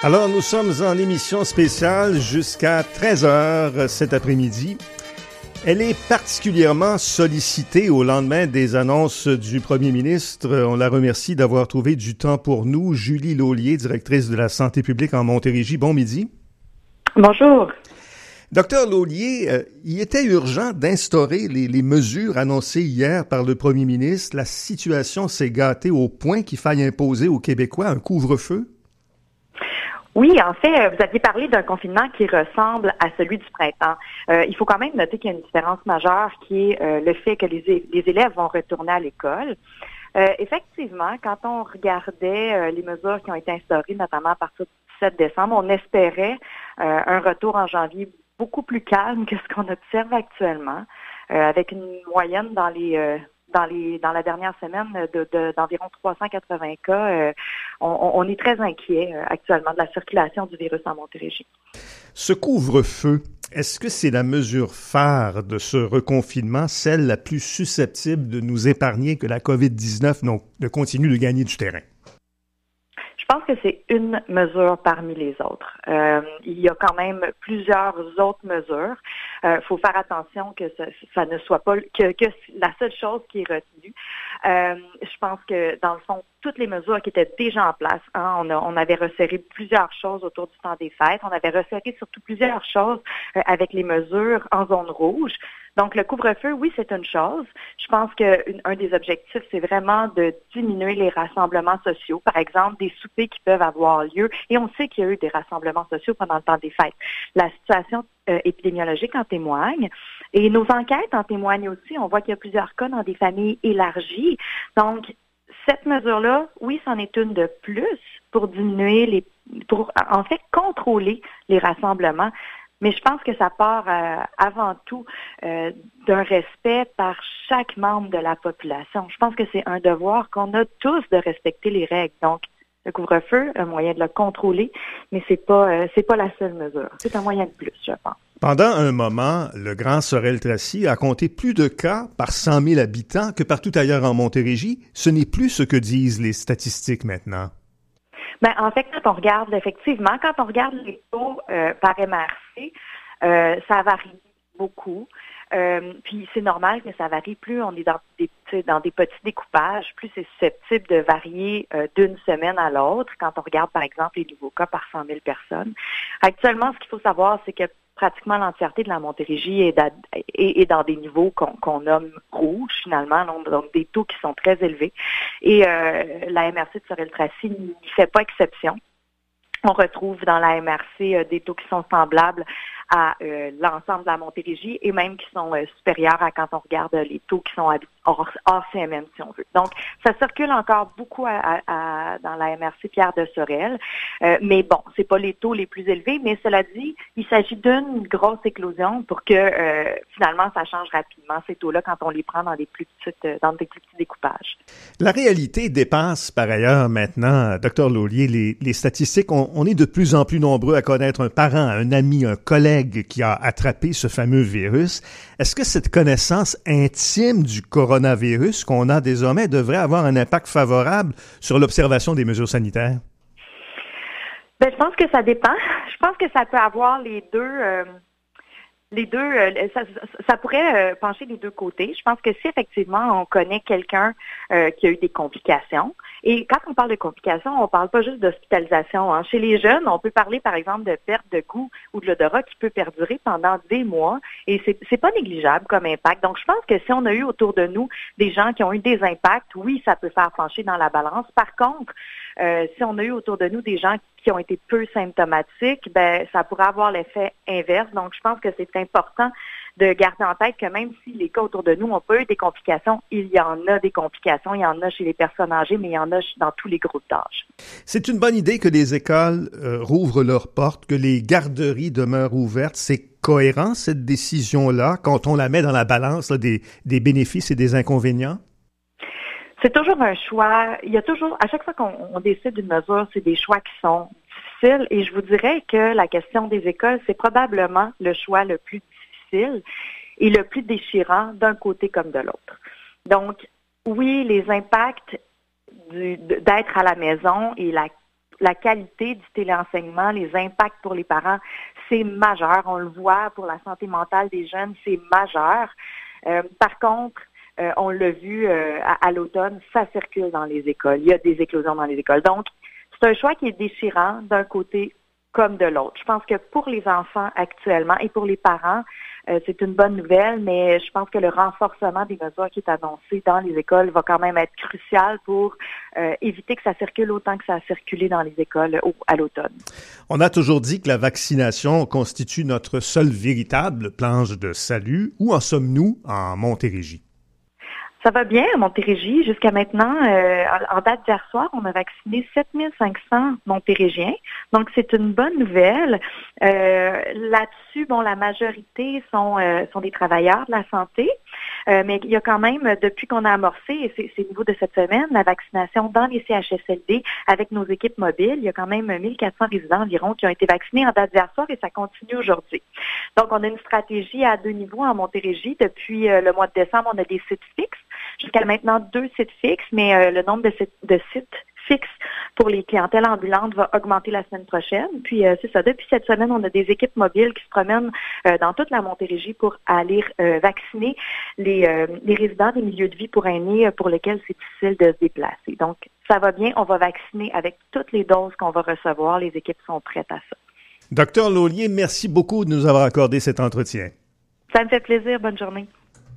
Alors, nous sommes en émission spéciale jusqu'à 13h cet après-midi. Elle est particulièrement sollicitée au lendemain des annonces du premier ministre. On la remercie d'avoir trouvé du temps pour nous. Julie Laulier, directrice de la santé publique en Montérégie. Bon midi. Bonjour. Docteur Laulier, il était urgent d'instaurer les mesures annoncées hier par le premier ministre. La situation s'est gâtée au point qu'il faille imposer aux Québécois un couvre-feu. Oui, en fait, vous aviez parlé d'un confinement qui ressemble à celui du printemps. Il faut quand même noter qu'il y a une différence majeure qui est le fait que les élèves vont retourner à l'école. Effectivement, quand on regardait les mesures qui ont été instaurées, notamment à partir du 17 décembre, on espérait un retour en janvier beaucoup plus calme que ce qu'on observe actuellement, avec une moyenne dans la dernière semaine d'environ 380 cas. On est très inquiet actuellement de la circulation du virus en Montérégie. Ce couvre-feu, est-ce que c'est la mesure phare de ce reconfinement, celle la plus susceptible de nous épargner que la COVID-19 ne continue de gagner du terrain? Je pense que c'est une mesure parmi les autres. Il y a quand même plusieurs autres mesures. Faut faire attention que ça ne soit pas que la seule chose qui est retenue. Je pense que dans le fond, toutes les mesures qui étaient déjà en place, on avait resserré plusieurs choses autour du temps des fêtes. On avait resserré surtout plusieurs choses avec les mesures en zone rouge. Donc, le couvre-feu, oui, c'est une chose. Je pense qu'un des objectifs, c'est vraiment de diminuer les rassemblements sociaux. Par exemple, des soupers qui peuvent avoir lieu. Et on sait qu'il y a eu des rassemblements sociaux pendant le temps des fêtes. La situation épidémiologique en témoigne. Et nos enquêtes en témoignent aussi. On voit qu'il y a plusieurs cas dans des familles élargies. Donc, cette mesure-là, oui, c'en est une de plus pour diminuer pour en fait contrôler les rassemblements. Mais je pense que ça part avant tout d'un respect par chaque membre de la population. Je pense que c'est un devoir qu'on a tous de respecter les règles. Donc, le couvre-feu, un moyen de le contrôler, mais c'est pas la seule mesure. C'est un moyen de plus, je pense. Pendant un moment, le Grand Sorel-Tracy a compté plus de cas par 100 000 habitants que partout ailleurs en Montérégie. Ce n'est plus ce que disent les statistiques maintenant. En fait, quand on regarde les taux par MRC, ça varie beaucoup. Puis c'est normal que ça varie. Plus on est dans des petits découpages, plus c'est susceptible de varier d'une semaine à l'autre. Quand on regarde, par exemple, les nouveaux cas par 100 000 personnes. Actuellement, ce qu'il faut savoir, c'est que pratiquement l'entièreté de la Montérégie est dans des niveaux qu'on nomme rouges, finalement, donc des taux qui sont très élevés. Et la MRC de Sorel-Tracy n'y fait pas exception. On retrouve dans la MRC des taux qui sont semblables à l'ensemble de la Montérégie et même qui sont supérieurs à quand on regarde les taux qui sont hors CMM, si on veut. Donc, ça circule encore beaucoup dans la MRC Pierre de Sorel. Mais bon, c'est pas les taux les plus élevés, mais cela dit, il s'agit d'une grosse éclosion pour que finalement ça change rapidement ces taux-là quand on les prend dans des plus petits découpages. La réalité dépasse par ailleurs maintenant, Dr Laulier, les statistiques. On est de plus en plus nombreux à connaître un parent, un ami, un collègue qui a attrapé ce fameux virus. Est-ce que cette connaissance intime du coronavirus qu'on a désormais devrait avoir un impact favorable sur l'observation des mesures sanitaires? Je pense que ça dépend. Je pense que ça peut avoir les deux. Ça pourrait pencher des deux côtés. Je pense que si effectivement on connaît quelqu'un qui a eu des complications, et quand on parle de complications, on parle pas juste d'hospitalisation. Chez les jeunes, on peut parler par exemple de perte de goût ou de l'odorat qui peut perdurer pendant des mois, et c'est pas négligeable comme impact. Donc je pense que si on a eu autour de nous des gens qui ont eu des impacts, oui, ça peut faire pencher dans la balance. Par contre, si on a eu autour de nous des gens qui ont été peu symptomatiques, ça pourrait avoir l'effet inverse. Donc, je pense que c'est important de garder en tête que même si les cas autour de nous n'ont pas eu des complications, il y en a des complications. Il y en a chez les personnes âgées, mais il y en a dans tous les groupes d'âge. C'est une bonne idée que les écoles rouvrent leurs portes, que les garderies demeurent ouvertes. C'est cohérent, cette décision-là, quand on la met dans la balance des bénéfices et des inconvénients? C'est toujours un choix. Il y a toujours, à chaque fois qu'on décide d'une mesure, c'est des choix qui sont difficiles. Et je vous dirais que la question des écoles, c'est probablement le choix le plus difficile et le plus déchirant d'un côté comme de l'autre. Donc, oui, les impacts d'être à la maison et la qualité du téléenseignement, les impacts pour les parents, c'est majeur. On le voit pour la santé mentale des jeunes, c'est majeur. Par contre, on l'a vu à l'automne, ça circule dans les écoles. Il y a des éclosions dans les écoles. Donc, c'est un choix qui est déchirant d'un côté comme de l'autre. Je pense que pour les enfants actuellement et pour les parents, c'est une bonne nouvelle, mais je pense que le renforcement des mesures qui est annoncé dans les écoles va quand même être crucial pour éviter que ça circule autant que ça a circulé dans les écoles à l'automne. On a toujours dit que la vaccination constitue notre seule véritable planche de salut. Où en sommes-nous en Montérégie? Ça va bien à Montérégie. Jusqu'à maintenant, en date d'hier soir, on a vacciné 7500 Montérégiens. Donc, c'est une bonne nouvelle. Là-dessus, la majorité sont des travailleurs de la santé. Mais il y a quand même, depuis qu'on a amorcé, et c'est au niveau de cette semaine, la vaccination dans les CHSLD avec nos équipes mobiles, il y a quand même 1400 résidents environ qui ont été vaccinés en date d'hier soir et ça continue aujourd'hui. Donc, on a une stratégie à 2 niveaux en Montérégie. Depuis le mois de décembre, on a des sites fixes. Jusqu'à maintenant, 2 sites fixes, mais le nombre de sites fixes pour les clientèles ambulantes va augmenter la semaine prochaine. Puis, c'est ça. Depuis cette semaine, on a des équipes mobiles qui se promènent dans toute la Montérégie pour aller vacciner les résidents des milieux de vie pour aînés pour lesquels c'est difficile de se déplacer. Donc, ça va bien. On va vacciner avec toutes les doses qu'on va recevoir. Les équipes sont prêtes à ça. Docteur Laulier, merci beaucoup de nous avoir accordé cet entretien. Ça me fait plaisir. Bonne journée.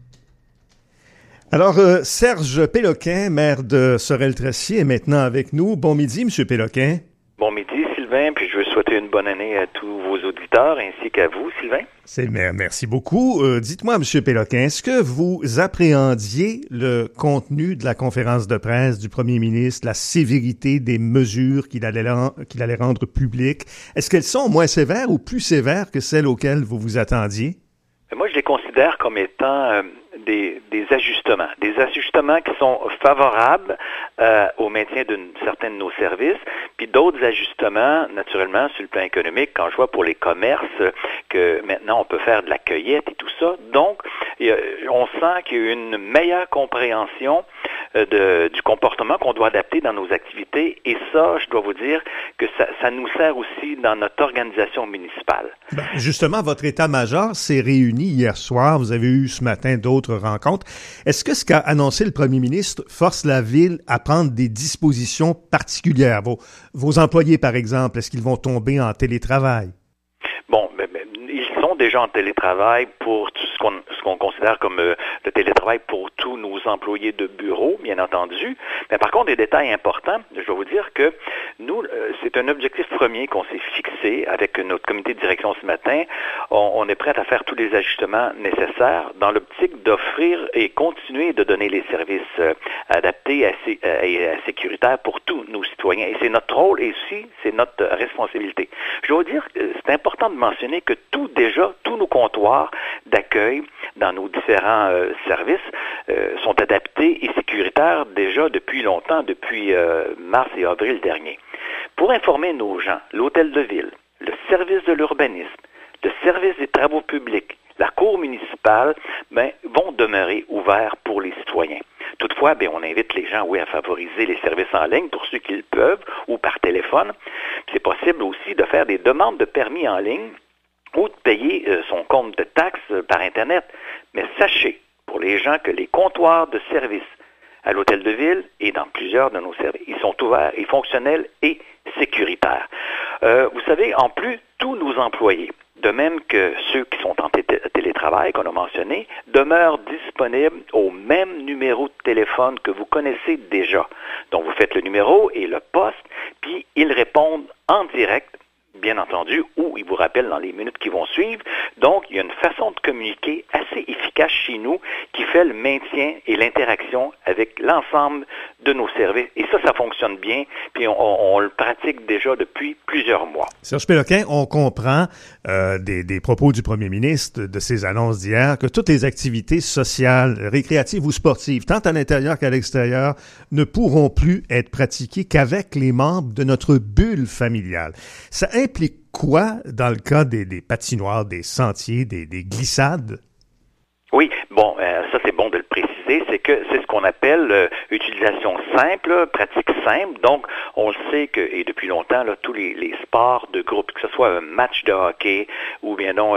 Alors, Serge Péloquin, maire de Sorel-Tracy, est maintenant avec nous. Bon midi, M. Péloquin. Bon midi, Sylvain, puis je veux souhaiter une bonne année à tous vos auditeurs, ainsi qu'à vous, Sylvain. Merci beaucoup. Dites-moi, M. Péloquin, est-ce que vous appréhendiez le contenu de la conférence de presse du premier ministre, la sévérité des mesures qu'il allait rendre publiques? Est-ce qu'elles sont moins sévères ou plus sévères que celles auxquelles vous vous attendiez? Moi, je les considère comme étant des ajustements qui sont favorables au maintien d'une certaine de nos services, puis d'autres ajustements, naturellement, sur le plan économique, quand je vois pour les commerces que maintenant on peut faire de la cueillette et tout ça. Donc, on sent qu'il y a une meilleure compréhension du comportement qu'on doit adapter dans nos activités, et ça, je dois vous dire que ça nous sert aussi dans notre organisation municipale. Justement, votre état-major s'est réuni hier soir. Vous avez eu ce matin d'autres rencontres. Est-ce que ce qu'a annoncé le premier ministre force la ville à prendre des dispositions particulières? Vos employés, par exemple, est-ce qu'ils vont tomber en télétravail? Bon, ils sont déjà en télétravail pour tout ce qu'on considère comme le télétravail pour tous nos employés de bureau, bien entendu. Mais par contre, des détails importants, je dois vous dire que nous, c'est un objectif premier qu'on s'est fixé avec notre comité de direction ce matin. On est prêt à faire tous les ajustements nécessaires dans l'optique d'offrir et continuer de donner les services adaptés et sécuritaires pour tous nos citoyens. Et c'est notre rôle et aussi, c'est notre responsabilité. Je dois vous dire que c'est important de mentionner que tous nos comptoirs d'accueil dans nos différents services sont adaptés et sécuritaires déjà depuis longtemps, depuis mars et avril dernier. Pour informer nos gens, l'hôtel de ville, le service de l'urbanisme, le service des travaux publics, la cour municipale, vont demeurer ouverts pour les citoyens. Toutefois, on invite les gens, à favoriser les services en ligne pour ceux qui le peuvent ou par téléphone. C'est possible aussi de faire des demandes de permis en ligne ou de payer son compte de taxes par Internet. Mais sachez, pour les gens, que les comptoirs de services à l'hôtel de ville et dans plusieurs de nos services, ils sont ouverts et fonctionnels et sécuritaires. Vous savez, en plus, tous nos employés, de même que ceux qui sont en télétravail, qu'on a mentionné, demeurent disponibles au même numéro de téléphone que vous connaissez déjà. Donc, vous faites le numéro et le poste, puis ils répondent en direct, bien entendu, ou ils vous rappellent dans les minutes qui vont suivre. Donc, il y a une façon de communiquer assez efficace chez nous qui fait le maintien et l'interaction avec l'ensemble de nos services. Et ça fonctionne bien, puis on le pratique déjà depuis plusieurs mois. Serge Péloquin, on comprend des propos du premier ministre, de ses annonces d'hier, que toutes les activités sociales, récréatives ou sportives, tant à l'intérieur qu'à l'extérieur, ne pourront plus être pratiquées qu'avec les membres de notre bulle familiale. Ça implique quoi dans le cas des patinoires, des sentiers, des glissades? Oui, ça c'est bon de le préciser. préciser, c'est que c'est ce qu'on appelle utilisation simple, pratique simple. Donc, on le sait que, et depuis longtemps, là, tous les sports de groupe, que ce soit un match de hockey ou bien non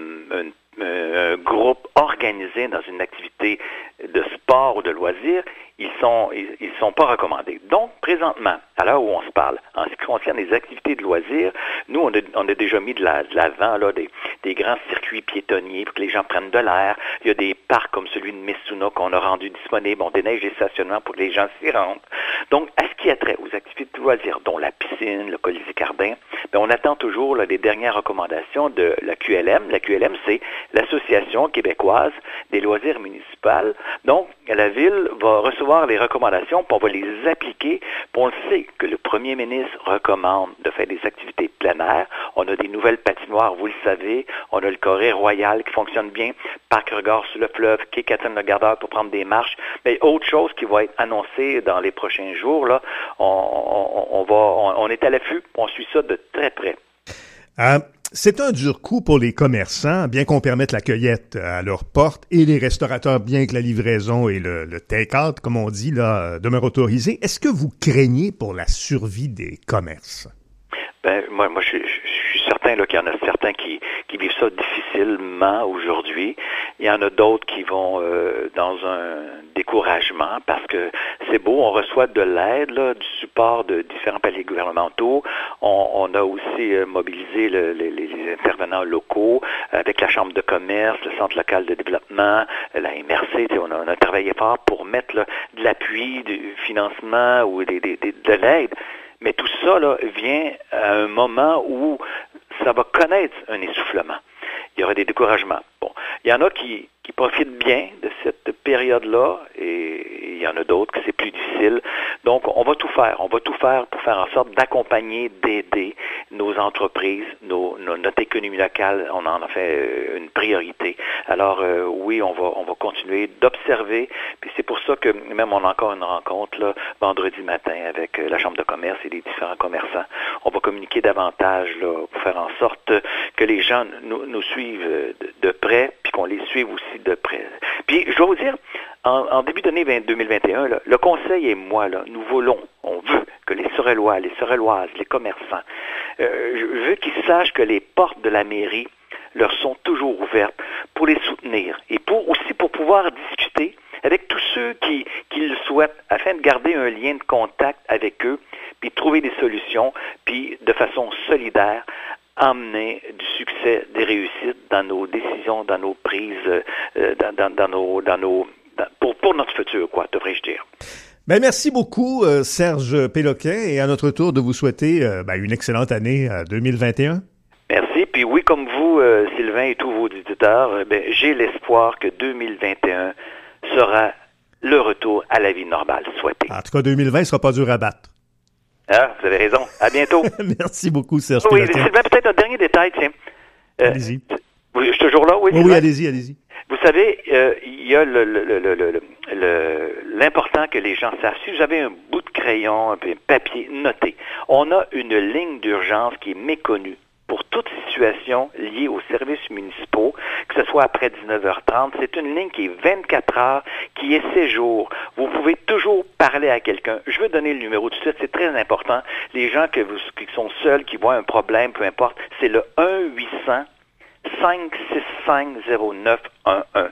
un groupe organisé dans une activité de sport ou de loisir, ils sont pas recommandés. Donc, présentement, à l'heure où on se parle, en ce qui concerne les activités de loisirs, nous, on a déjà mis de l'avant là, des grands circuits piétonniers pour que les gens prennent de l'air. Il y a des parcs comme celui de Messuna qu'on a rendu disponible. On déneige des stationnements pour que les gens s'y rendent. Donc, à ce qui a trait aux activités de loisirs, dont la piscine, le Colisée Cardin, ben, on attend toujours là, les dernières recommandations de la QLM. La QLM, c'est l'Association québécoise des loisirs municipaux. Donc, la Ville va recevoir les recommandations, puis on va les appliquer. Puis on le sait que le premier ministre recommande de faire des activités de plein air. On a des nouvelles patinoires, vous le savez. On a le Corée Royal qui fonctionne bien. Parc Regard sur le fleuve, quai Catherine-le-Gardeur pour prendre des marches. Mais autre chose qui va être annoncée dans les prochains jours, là, on est à l'affût. On suit ça de très près. C'est un dur coup pour les commerçants, bien qu'on permette la cueillette à leurs portes, et les restaurateurs, bien que la livraison et le take-out, comme on dit, là, demeurent autorisés. Est-ce que vous craignez pour la survie des commerces? Ben, moi, je suis certain là, qu'il y en a certains qui vivent ça difficilement aujourd'hui. Il y en a d'autres qui vont dans un découragement parce que c'est beau, on reçoit de l'aide, là, du support de différents paliers gouvernementaux. On a aussi mobilisé les intervenants locaux avec la Chambre de commerce, le Centre local de développement, la MRC. On a travaillé fort pour mettre là, de l'appui, du financement ou de l'aide. Mais tout ça là, vient à un moment où ça va connaître un essoufflement. Il y aura des découragements. Bon, il y en a qui profitent bien de cette période-là et il y en a d'autres que c'est plus difficile. Donc, on va tout faire. On va tout faire pour faire en sorte d'accompagner, d'aider nos entreprises, notre économie locale. On en a fait une priorité. Alors, oui, on va continuer d'observer. Puis c'est pour ça que même on a encore une rencontre là, vendredi matin avec la Chambre de commerce et les différents commerçants. On va communiquer davantage là, pour faire en sorte que les gens nous suivent de près, puis qu'on les suive aussi de près. Puis, je dois vous dire, en début d'année 2021, là, le Conseil et moi, là, on veut que les Sorellois, les Sorelloises, les commerçants, je veux qu'ils sachent que les portes de la mairie leur sont toujours ouvertes pour les soutenir et aussi pour pouvoir discuter avec tous ceux qui le souhaitent afin de garder un lien de contact avec eux, puis trouver des solutions, puis de façon solidaire, emmener du succès, des réussites dans nos décisions, dans nos prises, pour notre futur, quoi, devrais-je dire. Ben, merci beaucoup, Serge Péloquin, et à notre tour de vous souhaiter une excellente année 2021. Merci. Puis oui, comme vous, Sylvain et tous vos auditeurs, j'ai l'espoir que 2021 sera le retour à la vie normale souhaitée. En tout cas, 2020 ne sera pas dur à battre. Ah, vous avez raison. À bientôt. Merci beaucoup, Serge Oui, Péloquin. Sylvain, peut-être un dernier détail, tiens. Allez-y. Oui, je suis toujours là, oui? Oui, allez-y. Vous savez, il y a l'important que les gens sachent. Si vous avez un bout de crayon, un papier, notez. On a une ligne d'urgence qui est méconnue pour toute situation liée aux services municipaux, que ce soit après 19h30. C'est une ligne qui est 24 heures, qui est séjour. Vous pouvez toujours parler à quelqu'un. Je veux donner le numéro tout de suite, c'est très important. Les gens qui sont seuls, qui voient un problème, peu importe, c'est le 1-800-565-0911.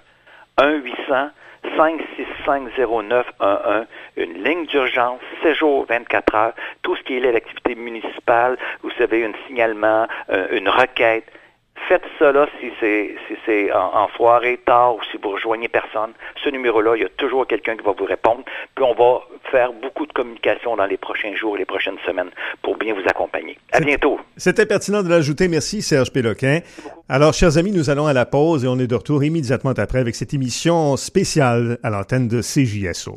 1-800-565-0911, une ligne d'urgence, séjour 24 heures, tout ce qui est l'activité municipale, vous savez, un signalement, une requête. Faites ça là si c'est en soirée, tard, ou si vous rejoignez personne. Ce numéro-là, il y a toujours quelqu'un qui va vous répondre. Puis on va faire beaucoup de communication dans les prochains jours et les prochaines semaines pour bien vous accompagner. À bientôt. C'était pertinent de l'ajouter. Merci, Serge Péloquin. Alors, chers amis, nous allons à la pause et on est de retour immédiatement après avec cette émission spéciale à l'antenne de CJSO.